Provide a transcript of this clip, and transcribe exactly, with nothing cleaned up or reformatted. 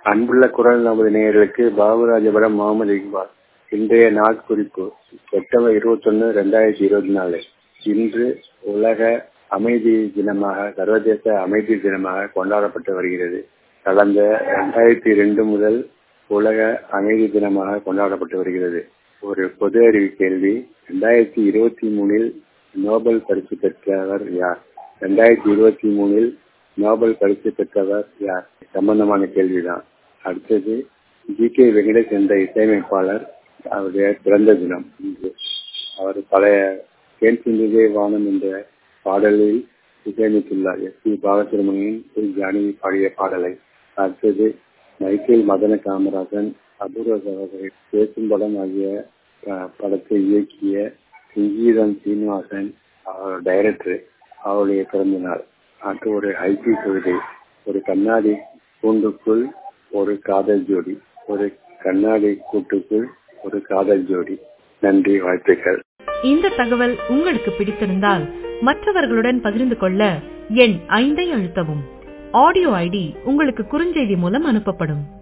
அன்புள்ள குரல் நமது நேயர்களுக்கு பாபுராஜபுரம் முகமது இக்பால். இன்றைய நாட்குறிப்பு செப்டம்பர் இருபத்தி ஒன்னு ரெண்டாயிரத்தி இருபத்தி நாலு. இன்று உலக அமைதி தினமாக, சர்வதேச அமைதி தினமாக கொண்டாடப்பட்டு வருகிறது. கடந்த இரண்டாயிரத்தி இரண்டு முதல் உலக அமைதி தினமாக கொண்டாடப்பட்டு வருகிறது. ஒரு பொது அறிவு கேள்வி, இரண்டாயிரத்தி இருபத்தி மூணில் நோபல் பரிசு பெற்றவர் யார்? இரண்டாயிரத்தி இருபத்தி மூணில் நோபல் பரிசு பெற்றவர் யார்? சம்பந்தமான கேள்விதான். அடுத்தது, ஜி கே வெங்கடேஷ் என்ற இசையமைப்பாளர், அவருடைய பிறந்த தினம் இன்று. அவர் பழைய கேன் சிந்துதே வானம் என்ற பாடலில் இசையமைத்துள்ளார். எஸ் பி பாலசுப்ரமணியன், ஜானகி பாடிய பாடலை. அடுத்தது, மைக்கேல் மதன காமராஜன் அபூர்வ சகோதரர் பேசும் படம் ஆகிய படத்தை இயக்கிய சங்கீதம் சீனிவாசன் அவர் டைரக்டர், அவருடைய பிறந்த நாள். அடுத்து ஒரு ஐபி கவிதை, ஒரு கண்ணாடி கூண்டுக்குள் ஒரு காதல் ஜோடி, ஒரு கண்ணாடி கூட்டுக்குள் ஒரு காதல் ஜோடி. நன்றி, வாழ்த்துக்கள். இந்த தகவல் உங்களுக்கு பிடித்திருந்தால் மற்றவர்களுடன் பகிர்ந்து கொள்ள எண் ஐந்தை அழுத்தவும். ஆடியோ ஐடி உங்களுக்கு குறுஞ்செய்தி மூலம் அனுப்பப்படும்.